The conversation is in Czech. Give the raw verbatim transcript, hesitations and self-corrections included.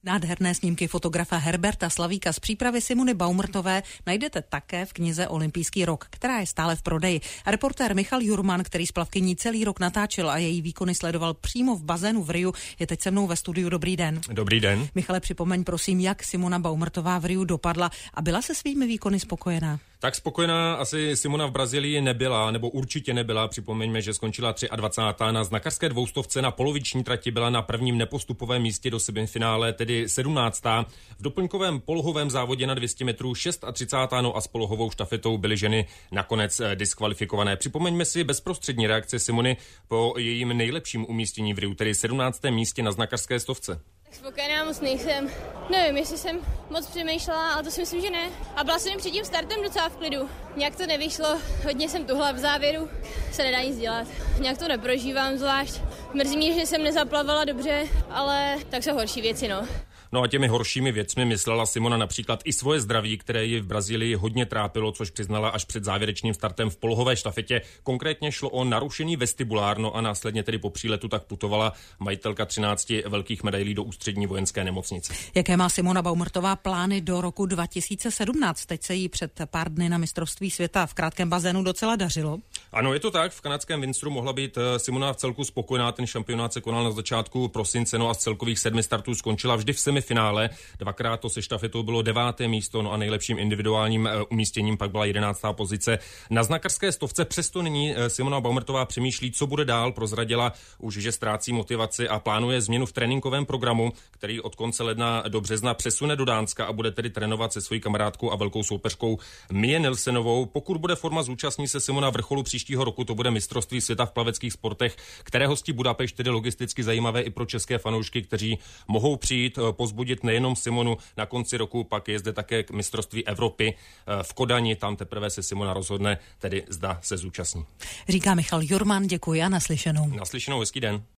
Nádherné snímky fotografa Herberta Slavíka z přípravy Simony Baumrtové najdete také v knize Olympijský rok, která je stále v prodeji. A reportér Michal Jurman, který s plavkyní celý rok natáčel a její výkony sledoval přímo v bazénu v Riu, je teď se mnou ve studiu. Dobrý den. Dobrý den. Michale, připomeň prosím, jak Simona Baumrtová v Riu dopadla a byla se svými výkony spokojená? Tak spokojená asi Simona v Brazílii nebyla, nebo určitě nebyla. Připomeňme, že skončila dvacátá třetí Na znakarské dvoustovce na poloviční trati byla na prvním nepostupovém místě do semifinále, tedy sedmnáctá V doplňkovém polohovém závodě na dvě stě metrů třicátá šestá No a s polohovou štafetou byly ženy nakonec diskvalifikované. Připomeňme si bezprostřední reakce Simony po jejím nejlepším umístění v Riu, tedy sedmnáctém místě na znakarské stovce. Spokojená moc nejsem. Nevím, jestli jsem moc přemýšlela, ale to si myslím, že ne. A byla jsem před tím startem docela v klidu. Nějak to nevyšlo, hodně jsem tuhla v závěru, se nedá nic dělat. Nějak to neprožívám zvlášť. Mrzí mě, že jsem nezaplavala dobře, ale tak jsou horší věci, no. No a těmi horšími věcmi myslela Simona například i svoje zdraví, které ji v Brazílii hodně trápilo, což přiznala až před závěrečným startem v polohové štafetě. Konkrétně šlo o narušený vestibulárno a následně tedy po příletu tak putovala majitelka třinácti velkých medailí do ústřední vojenské nemocnice. Jaké má Simona Baumrtová plány do roku dva tisíce sedmnáct? Teď se jí před pár dny na mistrovství světa v krátkém bazénu docela dařilo. Ano, je to tak. V kanadském Winsoru mohla být Simona v celku spokojená. Ten šampionát se konal na začátku prosince, no a z celkových sedmi startů skončila vždy v semifinále. Dvakrát to se štafetou bylo deváté místo, no a nejlepším individuálním umístěním pak byla jedenáctá pozice. Na znakarské stovce přesto nyní Simona Baumrtová přemýšlí, co bude dál. Prozradila už, že ztrácí motivaci a plánuje změnu v tréninkovém programu, který od konce ledna do března přesune do Dánska a bude tedy trénovat se svojí kamarádkou a velkou soupeřkou Mie Nilsenovou. Pokud bude forma, zúčastní se Simona vrcholu příštího roku, to bude mistrovství světa v plaveckých sportech, které hostí Budapešť, tedy logisticky zajímavé i pro české fanoušky, kteří mohou přijít pozbudit nejenom Simonu. Na konci roku pak je zde také mistrovství Evropy v Kodani, tam teprve se Simona rozhodne, tedy zda se zúčastní. Říká Michal Jurman, děkuji a naslyšenou. Naslyšenou, hezký den.